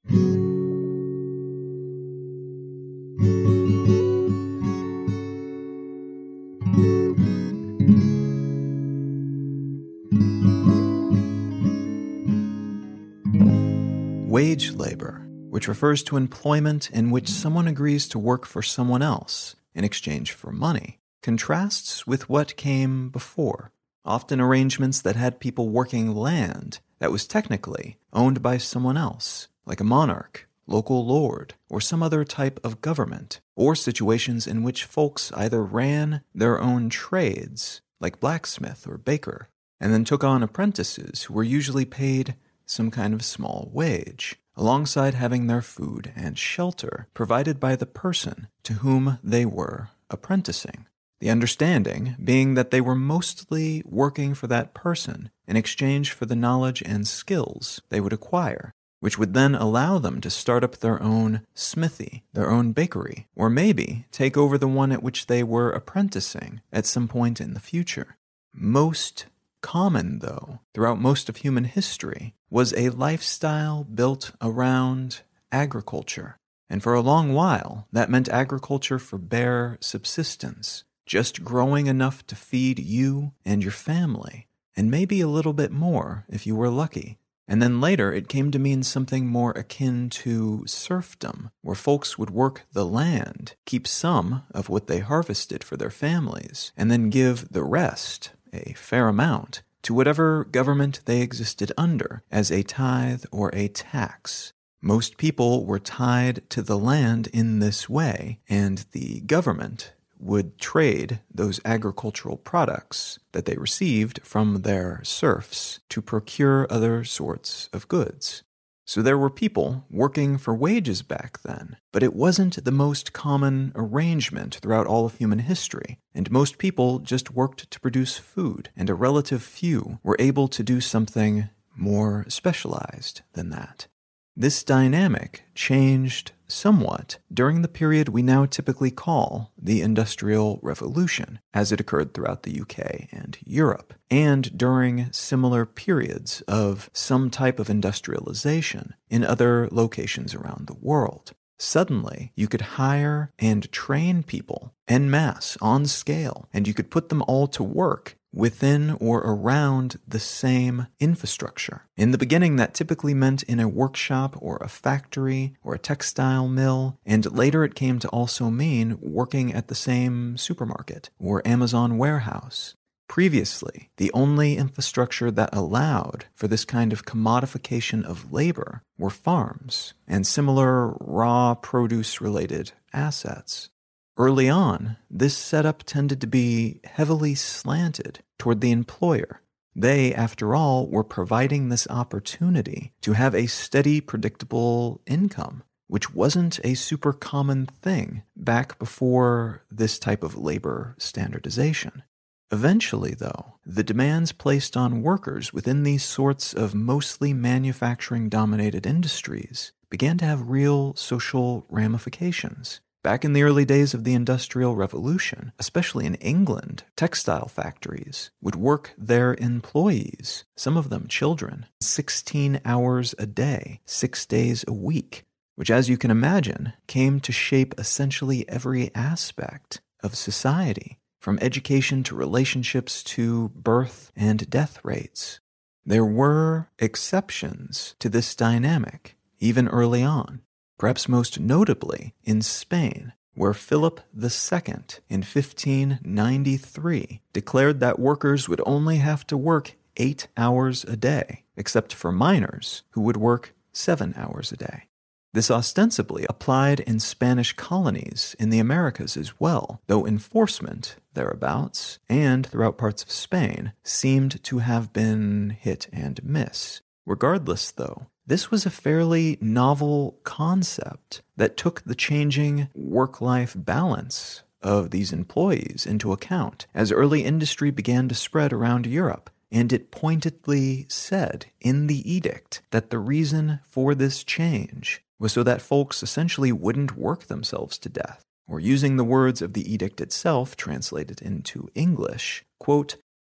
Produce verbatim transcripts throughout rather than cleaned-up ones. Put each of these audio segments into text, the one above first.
Wage labor, which refers to employment in which someone agrees to work for someone else in exchange for money, contrasts with what came before, often arrangements that had people working land that was technically owned by someone else, like a monarch, local lord, or some other type of government, or situations in which folks either ran their own trades, like blacksmith or baker, and then took on apprentices who were usually paid some kind of small wage, alongside having their food and shelter provided by the person to whom they were apprenticing. The understanding being that they were mostly working for that person in exchange for the knowledge and skills they would acquire, which would then allow them to start up their own smithy, their own bakery, or maybe take over the one at which they were apprenticing at some point in the future. Most common, though, throughout most of human history, was a lifestyle built around agriculture. And for a long while, that meant agriculture for bare subsistence, just growing enough to feed you and your family, and maybe a little bit more if you were lucky. And then later, it came to mean something more akin to serfdom, where folks would work the land, keep some of what they harvested for their families, and then give the rest, a fair amount, to whatever government they existed under as a tithe or a tax. Most people were tied to the land in this way, and the government would trade those agricultural products that they received from their serfs to procure other sorts of goods. So there were people working for wages back then, but it wasn't the most common arrangement throughout all of human history, and most people just worked to produce food, and a relative few were able to do something more specialized than that. This dynamic changed somewhat during the period we now typically call the Industrial Revolution, as it occurred throughout the U K and Europe, and during similar periods of some type of industrialization in other locations around the world. Suddenly, you could hire and train people en masse on scale, and you could put them all to work within or around the same infrastructure. In the beginning, that typically meant in a workshop or a factory or a textile mill, and later it came to also mean working at the same supermarket or Amazon warehouse. Previously, the only infrastructure that allowed for this kind of commodification of labor were farms and similar raw produce-related assets. Early on, this setup tended to be heavily slanted toward the employer. They, after all, were providing this opportunity to have a steady, predictable income, which wasn't a super common thing back before this type of labor standardization. Eventually, though, the demands placed on workers within these sorts of mostly manufacturing-dominated industries began to have real social ramifications. Back in the early days of the Industrial Revolution, especially in England, textile factories would work their employees, some of them children, sixteen hours a day, six days a week, which, as you can imagine, came to shape essentially every aspect of society, from education to relationships to birth and death rates. There were exceptions to this dynamic, even early on. Perhaps most notably in Spain, where Philip the Second in fifteen ninety-three declared that workers would only have to work eight hours a day, except for miners who would work seven hours a day. This ostensibly applied in Spanish colonies in the Americas as well, though enforcement thereabouts and throughout parts of Spain seemed to have been hit and miss. Regardless, though, this was a fairly novel concept that took the changing work-life balance of these employees into account as early industry began to spread around Europe, and it pointedly said in the edict that the reason for this change was so that folks essentially wouldn't work themselves to death, or using the words of the edict itself translated into English, quote,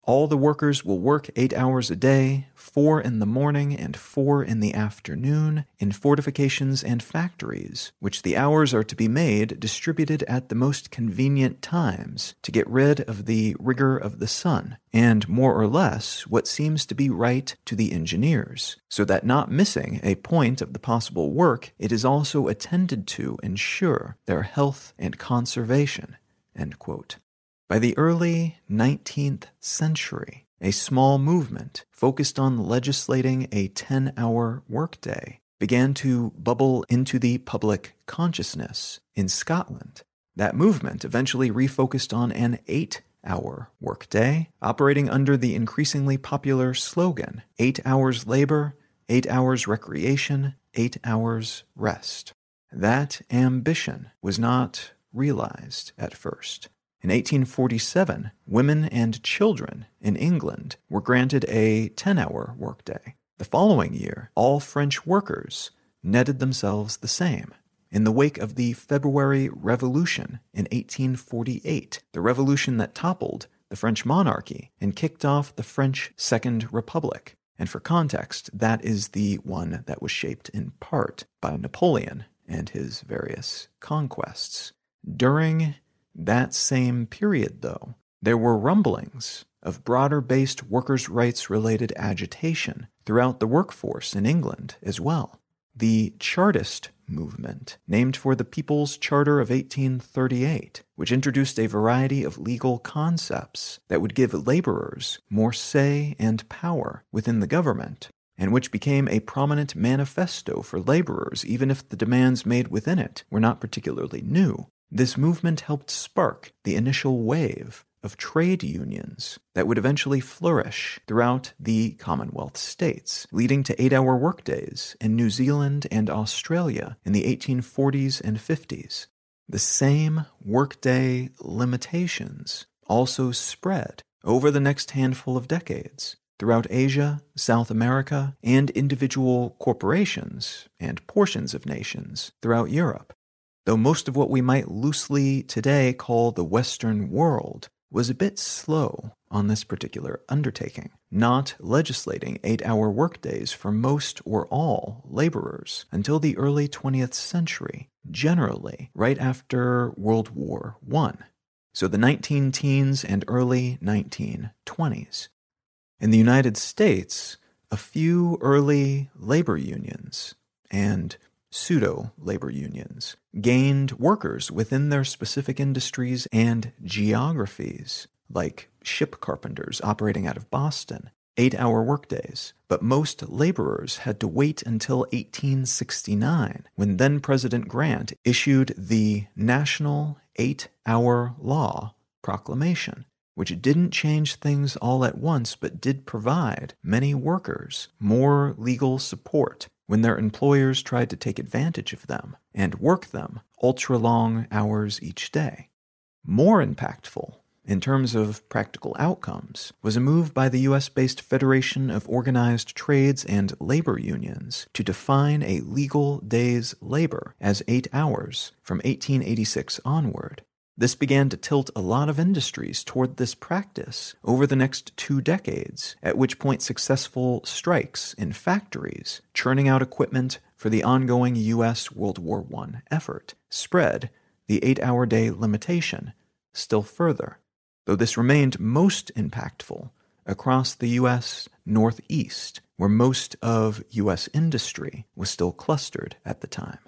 All the workers will work eight hours a day, four in the morning and four in the afternoon, in fortifications and factories, which the hours are to be made distributed at the most convenient times to get rid of the rigor of the sun, and more or less what seems to be right to the engineers, so that not missing a point of the possible work, it is also attended to ensure their health and conservation." End quote. By the early nineteenth century, a small movement focused on legislating a ten-hour workday began to bubble into the public consciousness in Scotland. That movement eventually refocused on an eight-hour workday, operating under the increasingly popular slogan, eight hours labor, eight hours recreation, eight hours rest. That ambition was not realized at first. In eighteen forty-seven, women and children in England were granted a ten-hour workday. The following year, all French workers netted themselves the same. In the wake of the February Revolution in eighteen forty-eight, the revolution that toppled the French monarchy and kicked off the French Second Republic. And for context, that is the one that was shaped in part by Napoleon and his various conquests. During that same period, though, there were rumblings of broader-based workers' rights-related agitation throughout the workforce in England as well. The Chartist movement, named for the People's Charter of eighteen thirty-eight, which introduced a variety of legal concepts that would give laborers more say and power within the government, and which became a prominent manifesto for laborers even if the demands made within it were not particularly new. This movement helped spark the initial wave of trade unions that would eventually flourish throughout the Commonwealth states, leading to eight-hour workdays in New Zealand and Australia in the eighteen forties and fifties. The same workday limitations also spread over the next handful of decades throughout Asia, South America, and individual corporations and portions of nations throughout Europe. Though most of what we might loosely today call the Western world was a bit slow on this particular undertaking, not legislating eight-hour workdays for most or all laborers until the early twentieth century, generally right after World War One, so the nineteen teens and early nineteen twenties. In the United States, a few early labor unions and pseudo-labor unions gained workers within their specific industries and geographies, like ship carpenters operating out of Boston, eight-hour workdays. But most laborers had to wait until eighteen sixty-nine, when then-President Grant issued the National Eight-Hour Law Proclamation, which didn't change things all at once but did provide many workers more legal support when their employers tried to take advantage of them and work them ultra-long hours each day. More impactful, in terms of practical outcomes, was a move by the U S-based Federation of Organized Trades and Labor Unions to define a legal day's labor as eight hours from eighteen eighty-six onward. This began to tilt a lot of industries toward this practice over the next two decades, at which point successful strikes in factories, churning out equipment for the ongoing U S World War One effort, spread the eight-hour day limitation still further, though this remained most impactful across the U S Northeast, where most of U S industry was still clustered at the time.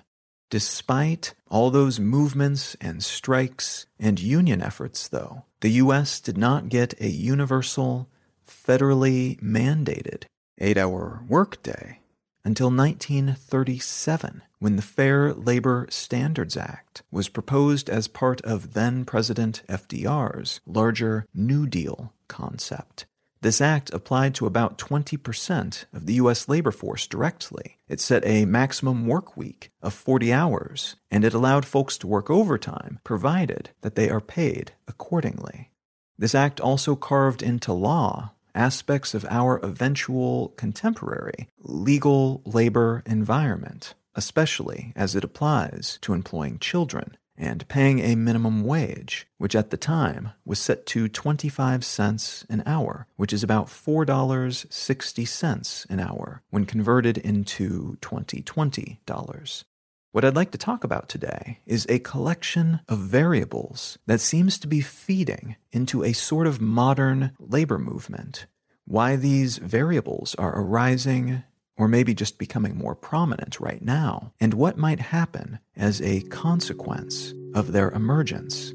Despite all those movements and strikes and union efforts, though, the U S did not get a universal, federally mandated eight-hour workday until nineteen thirty-seven, when the Fair Labor Standards Act was proposed as part of then-President F D R's larger New Deal concept. This act applied to about twenty percent of the U S labor force directly. It set a maximum work week of forty hours, and it allowed folks to work overtime, provided that they are paid accordingly. This act also carved into law aspects of our eventual contemporary legal labor environment, especially as it applies to employing children and paying a minimum wage, which at the time was set to twenty-five cents an hour, which is about four dollars and sixty cents an hour when converted into twenty twenty dollars. What I'd like to talk about today is a collection of variables that seems to be feeding into a sort of modern labor movement, why these variables are arising or maybe just becoming more prominent right now, and what might happen as a consequence of their emergence.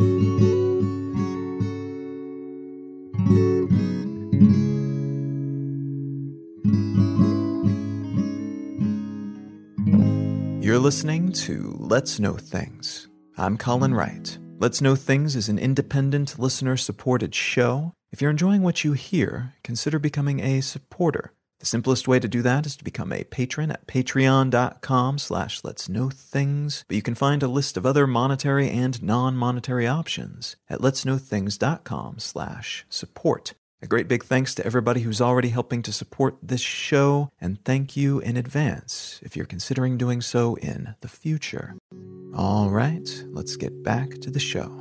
You're listening to Let's Know Things. I'm Colin Wright. Let's Know Things is an independent, listener-supported show. If you're enjoying what you hear, consider becoming a supporter. The simplest way to do that is to become a patron at patreon.com slash let's know things, but you can find a list of other monetary and non-monetary options at letsknowthings.com slash support. A great big thanks to everybody who's already helping to support this show, and thank you in advance if you're considering doing so in the future. All right, let's get back to the show.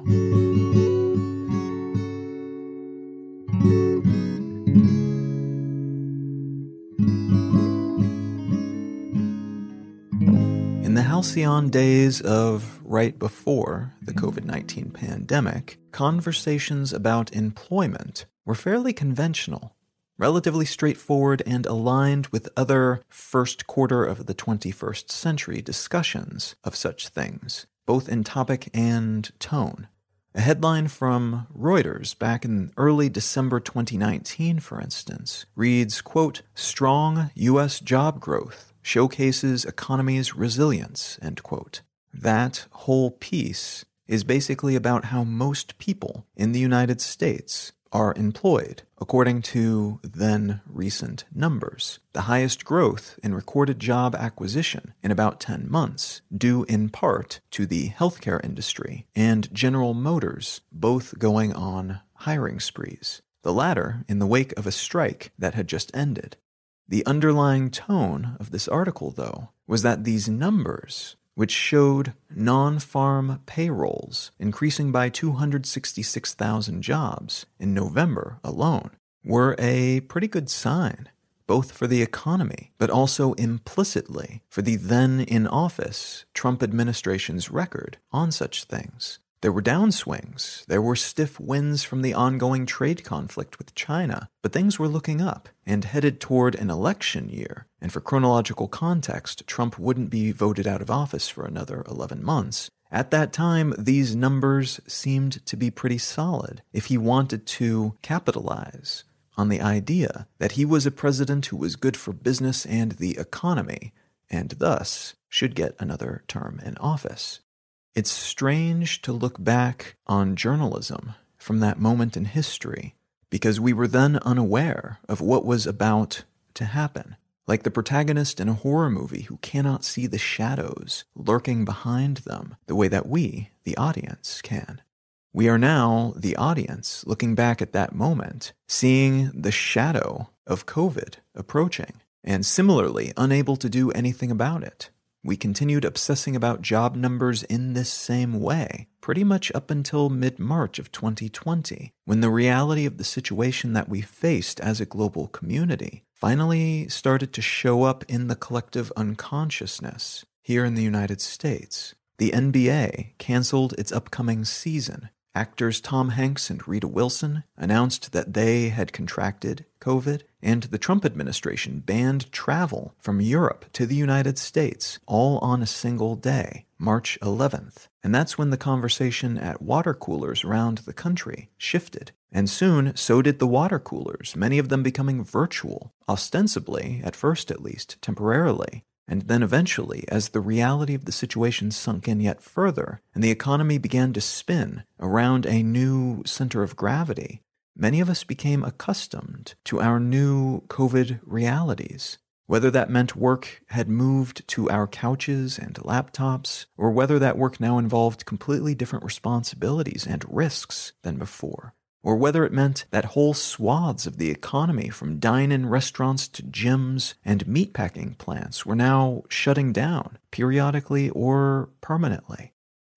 In the halcyon days of right before the covid nineteen pandemic, conversations about employment were fairly conventional, relatively straightforward, and aligned with other first quarter of the twenty-first century discussions of such things, both in topic and tone. A headline from Reuters back in early December twenty nineteen, for instance, reads, quote, "Strong U S job growth showcases economy's resilience," end quote. That whole piece is basically about how most people in the United States are employed, according to then recent numbers. The highest growth in recorded job acquisition in about ten months, due in part to the healthcare industry and General Motors both going on hiring sprees, the latter in the wake of a strike that had just ended. The underlying tone of this article, though, was that these numbers, which showed non-farm payrolls increasing by two hundred sixty-six thousand jobs in November alone, were a pretty good sign, both for the economy, but also implicitly for the then-in-office Trump administration's record on such things. There were downswings, there were stiff winds from the ongoing trade conflict with China, but things were looking up and headed toward an election year. And for chronological context, Trump wouldn't be voted out of office for another eleven months. At that time, these numbers seemed to be pretty solid if he wanted to capitalize on the idea that he was a president who was good for business and the economy, and thus should get another term in office. It's strange to look back on journalism from that moment in history, because we were then unaware of what was about to happen. Like the protagonist in a horror movie who cannot see the shadows lurking behind them the way that we, the audience, can. We are now, the audience, looking back at that moment, seeing the shadow of COVID approaching, and similarly unable to do anything about it. We continued obsessing about job numbers in this same way, pretty much up until mid-March of twenty twenty, when the reality of the situation that we faced as a global community finally started to show up in the collective unconsciousness here in the United States. The N B A canceled its upcoming season. Actors Tom Hanks and Rita Wilson announced that they had contracted COVID, and the Trump administration banned travel from Europe to the United States, all on a single day, March eleventh. And that's when the conversation at water coolers around the country shifted. And soon, so did the water coolers, many of them becoming virtual, ostensibly, at first at least, temporarily. And then eventually, as the reality of the situation sunk in yet further, and the economy began to spin around a new center of gravity, many of us became accustomed to our new COVID realities. Whether that meant work had moved to our couches and laptops, or whether that work now involved completely different responsibilities and risks than before. Or whether it meant that whole swaths of the economy, from dine-in restaurants to gyms and meatpacking plants, were now shutting down, periodically or permanently.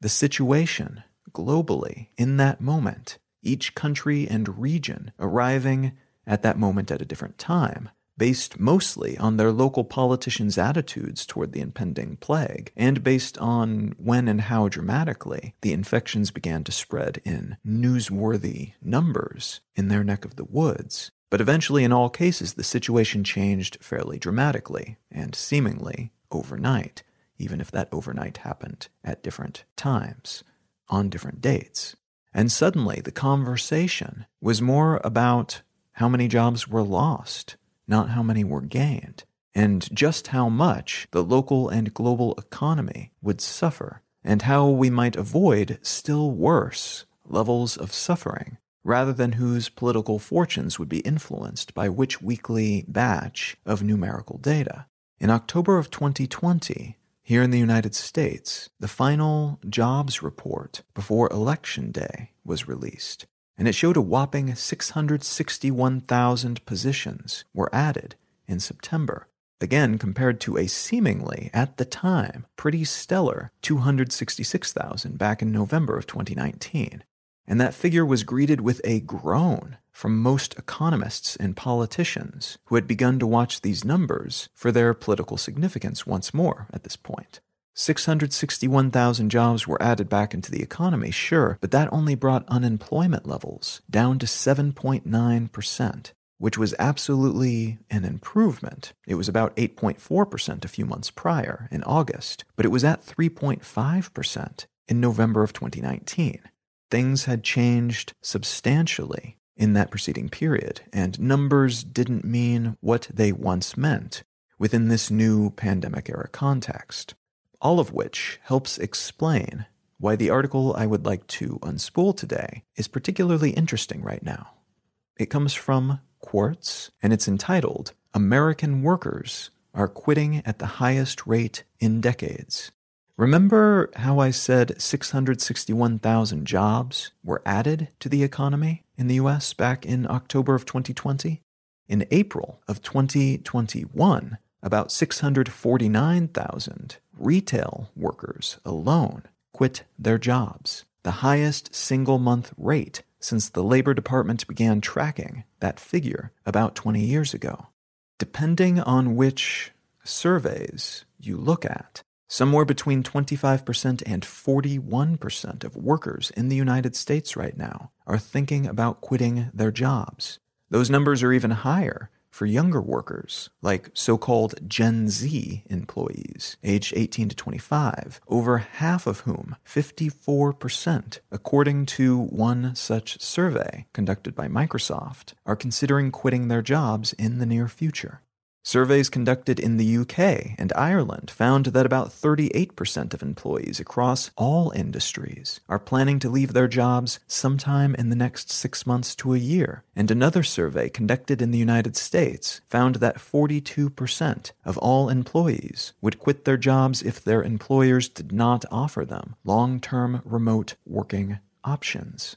The situation globally in that moment, each country and region arriving at that moment at a different time, based mostly on their local politicians' attitudes toward the impending plague, and based on when and how dramatically the infections began to spread in newsworthy numbers in their neck of the woods. But eventually, in all cases, the situation changed fairly dramatically and seemingly overnight, even if that overnight happened at different times, on different dates. And suddenly, the conversation was more about how many jobs were lost, not how many were gained, and just how much the local and global economy would suffer, and how we might avoid still worse levels of suffering, rather than whose political fortunes would be influenced by which weekly batch of numerical data. In October of twenty twenty, here in the United States, the final jobs report before Election Day was released, and it showed a whopping six hundred sixty-one thousand positions were added in September, again compared to a seemingly, at the time, pretty stellar two hundred sixty-six thousand back in November of twenty nineteen. And that figure was greeted with a groan from most economists and politicians who had begun to watch these numbers for their political significance once more at this point. six hundred sixty-one thousand jobs were added back into the economy, sure, but that only brought unemployment levels down to seven point nine percent, which was absolutely an improvement. It was about eight point four percent a few months prior, in August, but it was at three point five percent in November of twenty nineteen. Things had changed substantially in that preceding period, and numbers didn't mean what they once meant within this new pandemic-era context. All of which helps explain why the article I would like to unspool today is particularly interesting right now. It comes from Quartz, and it's entitled, "American Workers Are Quitting at the Highest Rate in Decades." Remember how I said six hundred sixty-one thousand jobs were added to the economy in the U S back in October of twenty twenty? In April of twenty twenty-one, about six hundred forty-nine thousand retail workers alone quit their jobs, the highest single-month rate since the Labor Department began tracking that figure about twenty years ago. Depending on which surveys you look at, somewhere between twenty-five percent and forty-one percent of workers in the United States right now are thinking about quitting their jobs. Those numbers are even higher for younger workers, like so-called Gen Z employees, aged eighteen to twenty-five, over half of whom, fifty-four percent, according to one such survey conducted by Microsoft, are considering quitting their jobs in the near future. Surveys conducted in the U K and Ireland found that about thirty-eight percent of employees across all industries are planning to leave their jobs sometime in the next six months to a year. And another survey conducted in the United States found that forty-two percent of all employees would quit their jobs if their employers did not offer them long-term remote working options.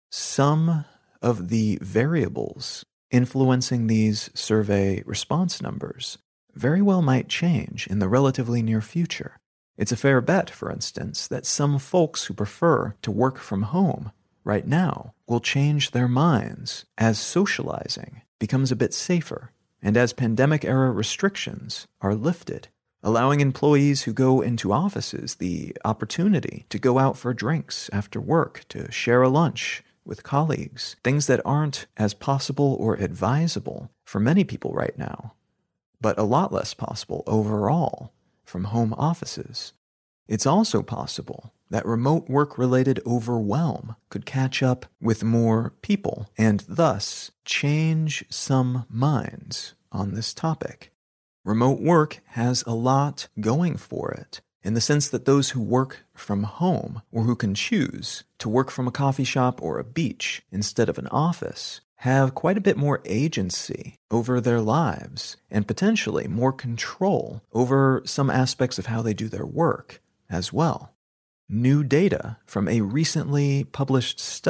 Some of the variables influencing these survey response numbers very well might change in the relatively near future. It's a fair bet, for instance, that some folks who prefer to work from home right now will change their minds as socializing becomes a bit safer and as pandemic-era restrictions are lifted, allowing employees who go into offices the opportunity to go out for drinks after work, to share a lunch with colleagues, things that aren't as possible or advisable for many people right now, but a lot less possible overall from home offices. It's also possible that remote work-related overwhelm could catch up with more people and thus change some minds on this topic. Remote work has a lot going for it, in the sense that those who work from home, or who can choose to work from a coffee shop or a beach instead of an office, have quite a bit more agency over their lives and potentially more control over some aspects of how they do their work as well. New data from a recently published study,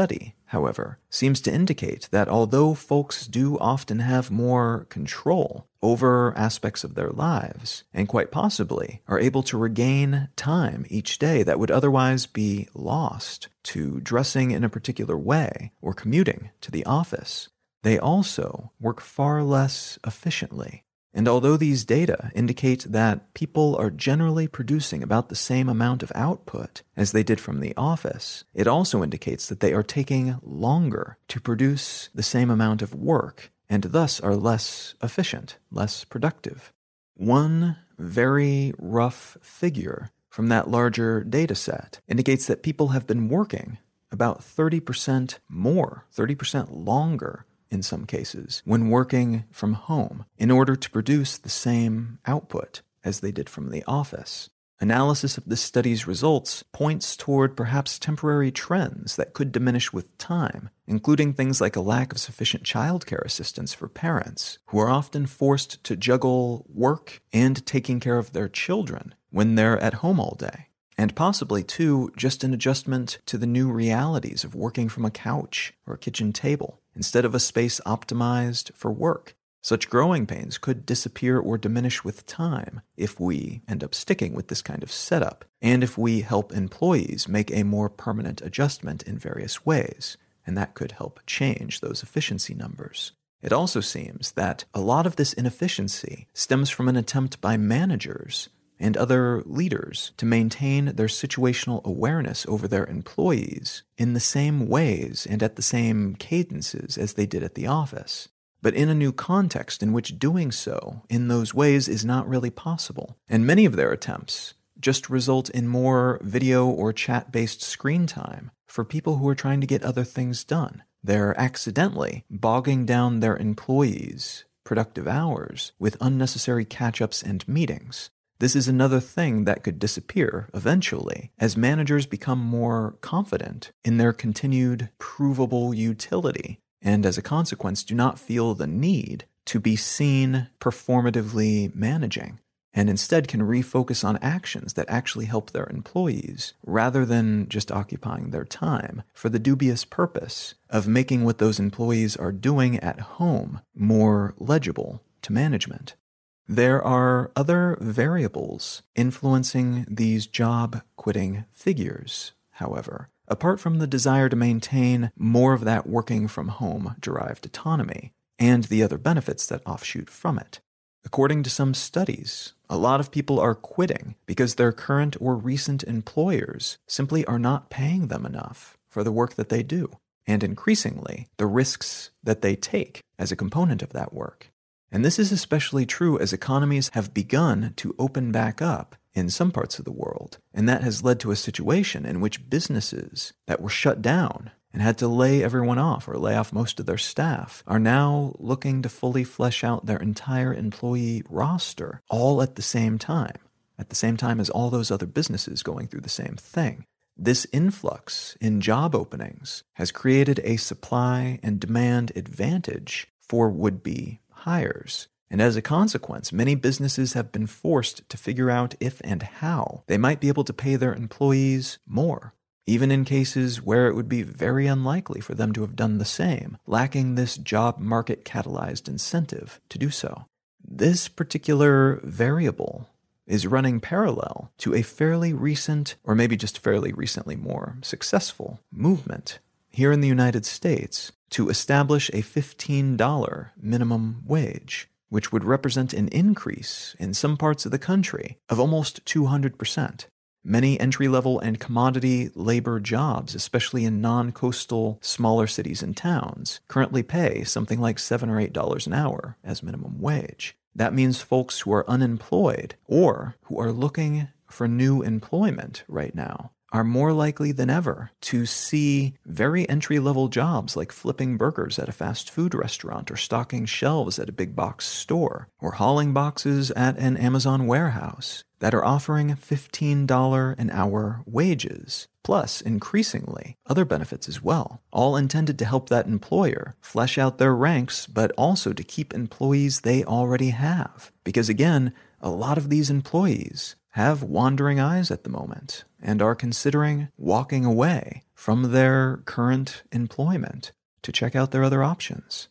however, seems to indicate that although folks do often have more control over aspects of their lives, and quite possibly are able to regain time each day that would otherwise be lost to dressing in a particular way or commuting to the office, they also work far less efficiently. And although these data indicate that people are generally producing about the same amount of output as they did from the office, it also indicates that they are taking longer to produce the same amount of work and thus are less efficient, less productive. One very rough figure from that larger data set indicates that people have been working about thirty percent more, thirty percent longer in some cases, when working from home in order to produce the same output as they did from the office. Analysis of this study's results points toward perhaps temporary trends that could diminish with time, including things like a lack of sufficient childcare assistance for parents, who are often forced to juggle work and taking care of their children when they're at home all day. And possibly, too, just an adjustment to the new realities of working from a couch or a kitchen table instead of a space optimized for work. Such growing pains could disappear or diminish with time if we end up sticking with this kind of setup, and if we help employees make a more permanent adjustment in various ways, and that could help change those efficiency numbers. It also seems that a lot of this inefficiency stems from an attempt by managers and other leaders to maintain their situational awareness over their employees in the same ways and at the same cadences as they did at the office, but in a new context in which doing so in those ways is not really possible. And many of their attempts just result in more video or chat-based screen time for people who are trying to get other things done. They're accidentally bogging down their employees' productive hours with unnecessary catch-ups and meetings. This is another thing that could disappear eventually as managers become more confident in their continued provable utility and as a consequence do not feel the need to be seen performatively managing and instead can refocus on actions that actually help their employees rather than just occupying their time for the dubious purpose of making what those employees are doing at home more legible to management. There are other variables influencing these job-quitting figures, however, apart from the desire to maintain more of that working-from-home derived autonomy and the other benefits that offshoot from it. According to some studies, a lot of people are quitting because their current or recent employers simply are not paying them enough for the work that they do, and increasingly, the risks that they take as a component of that work. And this is especially true as economies have begun to open back up in some parts of the world, and that has led to a situation in which businesses that were shut down and had to lay everyone off or lay off most of their staff are now looking to fully flesh out their entire employee roster all at the same time, at the same time as all those other businesses going through the same thing. This influx in job openings has created a supply and demand advantage for would-be hires, and as a consequence, many businesses have been forced to figure out if and how they might be able to pay their employees more, even in cases where it would be very unlikely for them to have done the same, lacking this job market catalyzed incentive to do so. This particular variable is running parallel to a fairly recent, or maybe just fairly recently more successful, movement here in the United States to establish a fifteen dollars minimum wage, which would represent an increase in some parts of the country of almost two hundred percent. Many entry-level and commodity labor jobs, especially in non-coastal smaller cities and towns, currently pay something like seven or eight dollars an hour as minimum wage. That means folks who are unemployed or who are looking for new employment right now are more likely than ever to see very entry-level jobs like flipping burgers at a fast food restaurant or stocking shelves at a big box store or hauling boxes at an Amazon warehouse that are offering fifteen dollars an hour wages, plus, increasingly, other benefits as well, all intended to help that employer flesh out their ranks, but also to keep employees they already have. Because again, a lot of these employees have wandering eyes at the moment and are considering walking away from their current employment to check out their other options.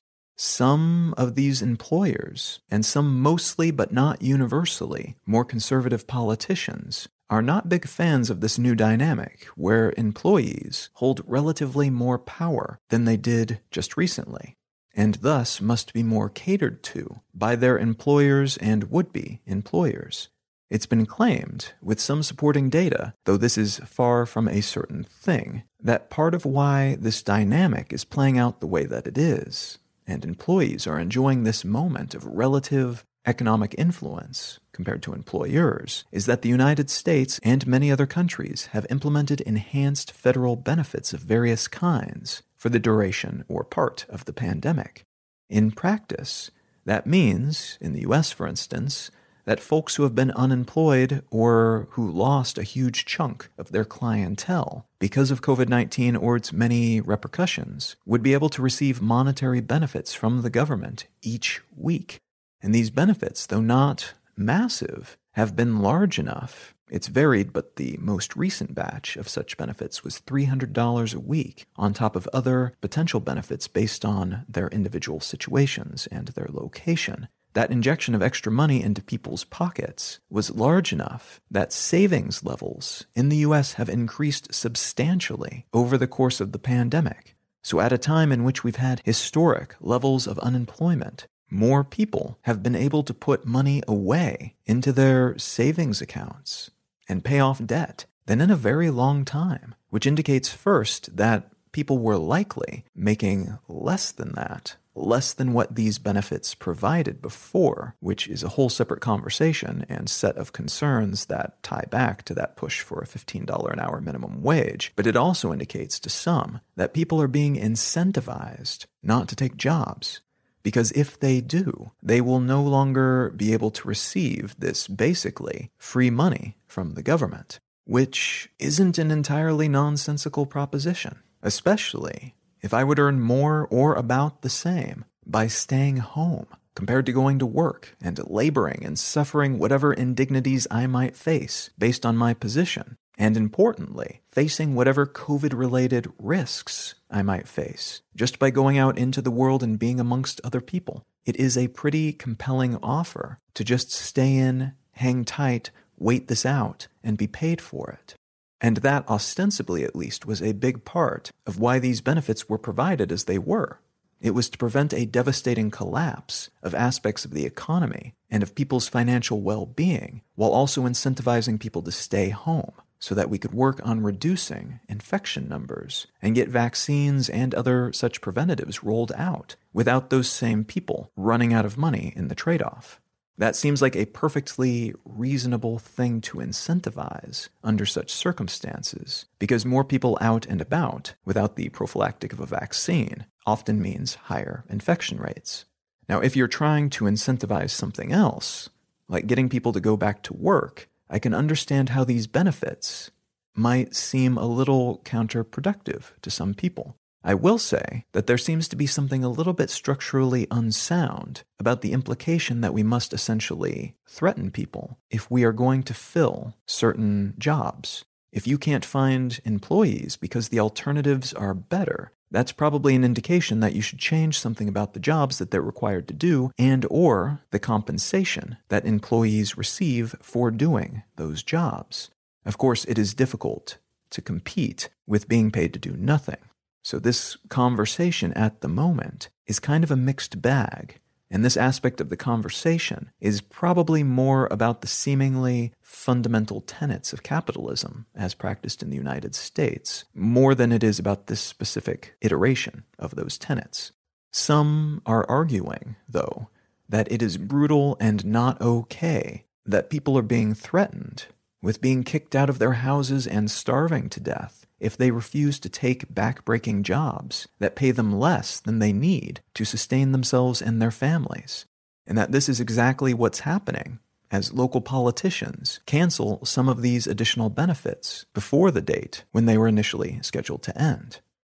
Some of these employers, and some mostly but not universally more conservative politicians, are not big fans of this new dynamic where employees hold relatively more power than they did just recently, and thus must be more catered to by their employers and would-be employers. It's been claimed, with some supporting data, though this is far from a certain thing, that part of why this dynamic is playing out the way that it is, and employees are enjoying this moment of relative economic influence compared to employers, is that the United States and many other countries have implemented enhanced federal benefits of various kinds for the duration or part of the pandemic. In practice, that means, in the U S for instance, that folks who have been unemployed or who lost a huge chunk of their clientele because of covid nineteen or its many repercussions would be able to receive monetary benefits from the government each week. And these benefits, though not massive, have been large enough. It's varied, but the most recent batch of such benefits was three hundred dollars a week, on top of other potential benefits based on their individual situations and their location. That injection of extra money into people's pockets was large enough that savings levels in the U S have increased substantially over the course of the pandemic. So at a time in which we've had historic levels of unemployment, more people have been able to put money away into their savings accounts and pay off debt than in a very long time, which indicates first that people were likely making less than that, less than what these benefits provided before, which is a whole separate conversation and set of concerns that tie back to that push for a fifteen dollars an hour minimum wage. But it also indicates to some that people are being incentivized not to take jobs, because if they do, they will no longer be able to receive this basically free money from the government, which isn't an entirely nonsensical proposition, especially if I would earn more or about the same by staying home compared to going to work and laboring and suffering whatever indignities I might face based on my position, and importantly, facing whatever COVID-related risks I might face just by going out into the world and being amongst other people. It is a pretty compelling offer to just stay in, hang tight, wait this out, and be paid for it. And that, ostensibly at least, was a big part of why these benefits were provided as they were. It was to prevent a devastating collapse of aspects of the economy and of people's financial well-being, while also incentivizing people to stay home so that we could work on reducing infection numbers and get vaccines and other such preventatives rolled out without those same people running out of money in the trade-off. That seems like a perfectly reasonable thing to incentivize under such circumstances, because more people out and about without the prophylactic of a vaccine often means higher infection rates. Now, if you're trying to incentivize something else, like getting people to go back to work, I can understand how these benefits might seem a little counterproductive to some people. I will say that there seems to be something a little bit structurally unsound about the implication that we must essentially threaten people if we are going to fill certain jobs. If you can't find employees because the alternatives are better, that's probably an indication that you should change something about the jobs that they're required to do and or the compensation that employees receive for doing those jobs. Of course, it is difficult to compete with being paid to do nothing. So this conversation at the moment is kind of a mixed bag, and this aspect of the conversation is probably more about the seemingly fundamental tenets of capitalism as practiced in the United States, more than it is about this specific iteration of those tenets. Some are arguing, though, that it is brutal and not okay that people are being threatened with being kicked out of their houses and starving to death if they refuse to take back-breaking jobs that pay them less than they need to sustain themselves and their families, and that this is exactly what's happening as local politicians cancel some of these additional benefits before the date when they were initially scheduled to end.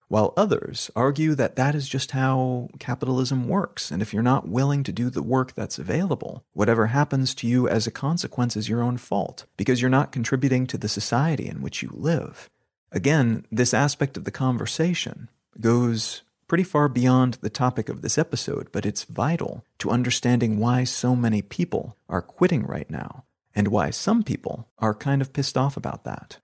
while others argue that that is just how capitalism works, and if you're not willing to do the work that's available, whatever happens to you as a consequence is your own fault, because you're not contributing to the society in which you live. Again, this aspect of the conversation goes pretty far beyond the topic of this episode, but it's vital to understanding why so many people are quitting right now, and why some people are kind of pissed off about that.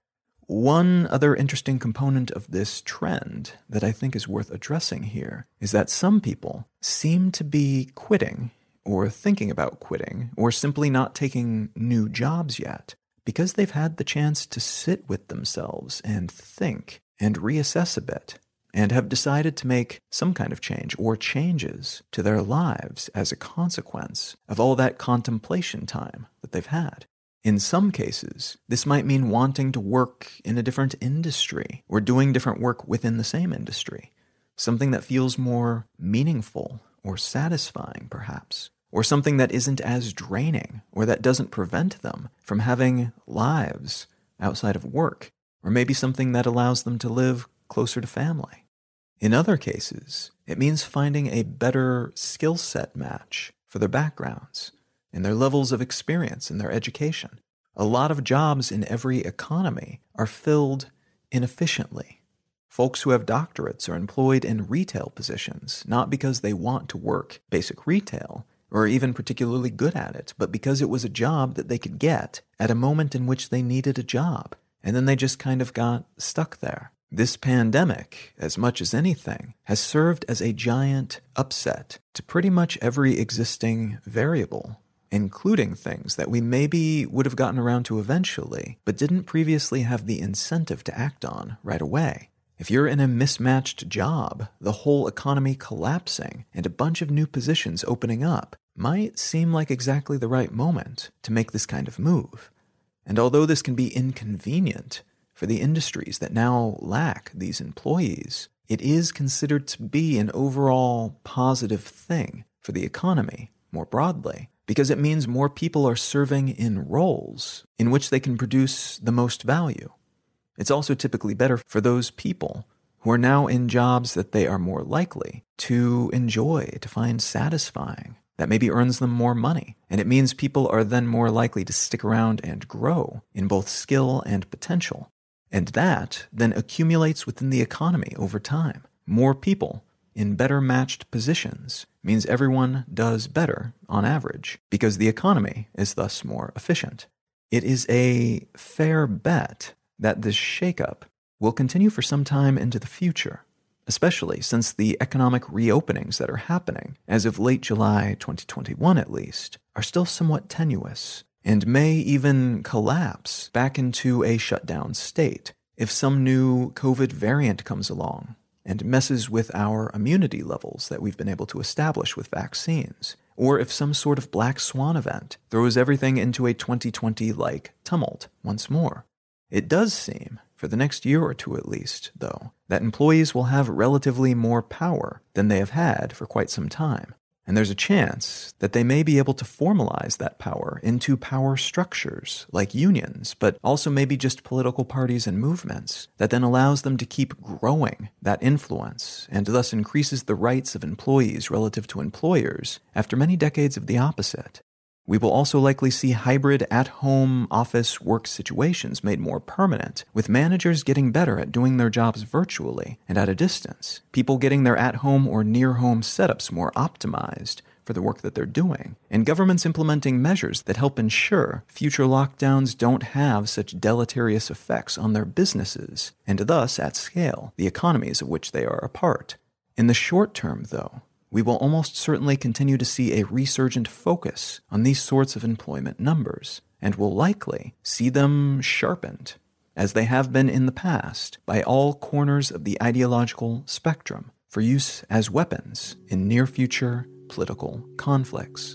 One other interesting component of this trend that I think is worth addressing here is that some people seem to be quitting, or thinking about quitting, or simply not taking new jobs yet, because they've had the chance to sit with themselves and think and reassess a bit, and have decided to make some kind of change or changes to their lives as a consequence of all that contemplation time that they've had. In some cases, this might mean wanting to work in a different industry or doing different work within the same industry, something that feels more meaningful or satisfying, perhaps, or something that isn't as draining or that doesn't prevent them from having lives outside of work, or maybe something that allows them to live closer to family. In other cases, it means finding a better skill set match for their backgrounds and their levels of experience in their education. A lot of jobs in every economy are filled inefficiently. Folks who have doctorates are employed in retail positions, not because they want to work basic retail or even particularly good at it, but because it was a job that they could get at a moment in which they needed a job, and then they just kind of got stuck there. This pandemic, as much as anything, has served as a giant upset to pretty much every existing variable, including things that we maybe would have gotten around to eventually, but didn't previously have the incentive to act on right away. If you're in a mismatched job, the whole economy collapsing and a bunch of new positions opening up might seem like exactly the right moment to make this kind of move. And although this can be inconvenient for the industries that now lack these employees, it is considered to be an overall positive thing for the economy more broadly, because it means more people are serving in roles in which they can produce the most value. It's also typically better for those people who are now in jobs that they are more likely to enjoy, to find satisfying, that maybe earns them more money. And it means people are then more likely to stick around and grow in both skill and potential. And that then accumulates within the economy over time. More people in better matched positions means everyone does better on average, because the economy is thus more efficient. It is a fair bet that this shakeup will continue for some time into the future, especially since the economic reopenings that are happening, as of late July twenty twenty-one at least, are still somewhat tenuous, and may even collapse back into a shutdown state if some new COVID variant comes along and messes with our immunity levels that we've been able to establish with vaccines, or if some sort of black swan event throws everything into a twenty twenty-like tumult once more. It does seem, for the next year or two at least, though, that employees will have relatively more power than they have had for quite some time. And there's a chance that they may be able to formalize that power into power structures like unions, but also maybe just political parties and movements that then allows them to keep growing that influence and thus increases the rights of employees relative to employers after many decades of the opposite. We will also likely see hybrid at-home office work situations made more permanent, with managers getting better at doing their jobs virtually and at a distance, people getting their at-home or near-home setups more optimized for the work that they're doing, and governments implementing measures that help ensure future lockdowns don't have such deleterious effects on their businesses, and thus, at scale, the economies of which they are a part. In the short term, though, we will almost certainly continue to see a resurgent focus on these sorts of employment numbers, and will likely see them sharpened, as they have been in the past, by all corners of the ideological spectrum for use as weapons in near-future political conflicts.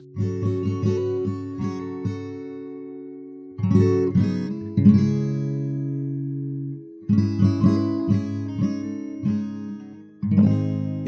If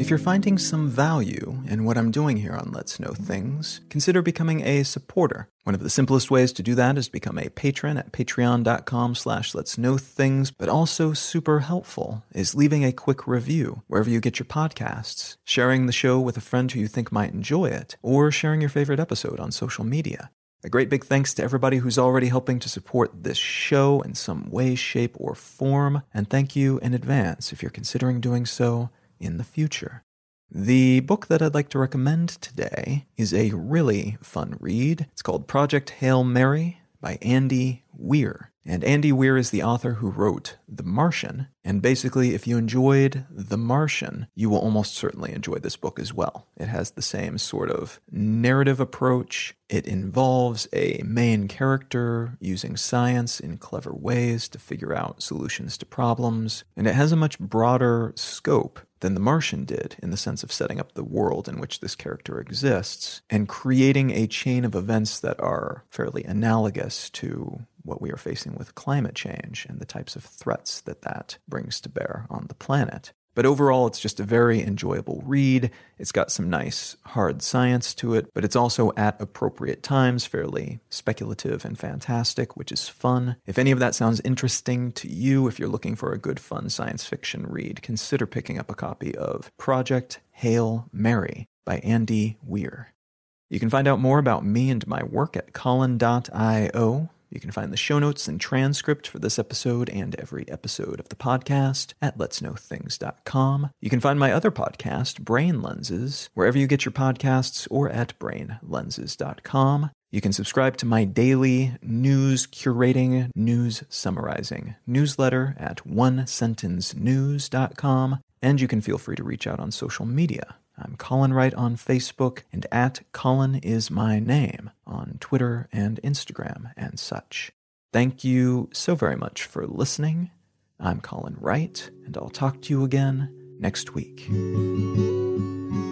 if you're finding some value in what I'm doing here on Let's Know Things, consider becoming a supporter. One of the simplest ways to do that is to become a patron at patreon.com slash let's know things, but also super helpful is leaving a quick review wherever you get your podcasts, sharing the show with a friend who you think might enjoy it, or sharing your favorite episode on social media. A great big thanks to everybody who's already helping to support this show in some way, shape, or form, and thank you in advance if you're considering doing so in the future. The book that I'd like to recommend today is a really fun read. It's called Project Hail Mary by Andy Weir. And Andy Weir is the author who wrote The Martian. And basically, if you enjoyed The Martian, you will almost certainly enjoy this book as well. It has the same sort of narrative approach. It involves a main character using science in clever ways to figure out solutions to problems. And it has a much broader scope than The Martian did in the sense of setting up the world in which this character exists and creating a chain of events that are fairly analogous to what we are facing with climate change and the types of threats that that brings to bear on the planet. But overall, it's just a very enjoyable read. It's got some nice, hard science to it, but it's also at appropriate times fairly speculative and fantastic, which is fun. If any of that sounds interesting to you, if you're looking for a good, fun science fiction read, consider picking up a copy of Project Hail Mary by Andy Weir. You can find out more about me and my work at Colin dot io. You can find the show notes and transcript for this episode and every episode of the podcast at lets know things dot com. You can find my other podcast, Brain Lenses, wherever you get your podcasts or at brain lenses dot com. You can subscribe to my daily news curating, news summarizing newsletter at one sentence news dot com. And you can feel free to reach out on social media. I'm Colin Wright on Facebook and at Colin is my name on Twitter and Instagram and such. Thank you so very much for listening. I'm Colin Wright, and I'll talk to you again next week.